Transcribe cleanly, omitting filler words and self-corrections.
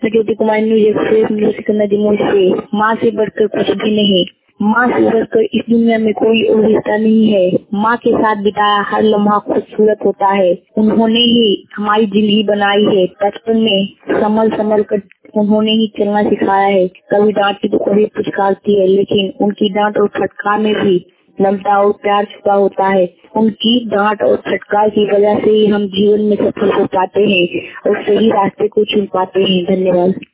ज्योति Kumar news express music नदीमों से। माँ से बढ़कर कुछ भी नहीं, माँ से बढ़कर इस दुनिया में कोई और रिश्ता नहीं है। माँ के साथ बिताया हर लम्हा खूबसूरत होता है। उन्होंने ही हमारी जिंदगी बनाई है। बचपन में संभल संभल कर उन्होंने ही चलना सिखाया है। कभी डांटती तो कभी पुचकारती है, लेकिन उनकी डांट और फटकार में भी ममता और प्यार छुपा होता है। उनकी डांट और फटकार की वजह से ही हम जीवन में सफल हो पाते हैं और सही रास्ते को चुन पाते हैं। धन्यवाद।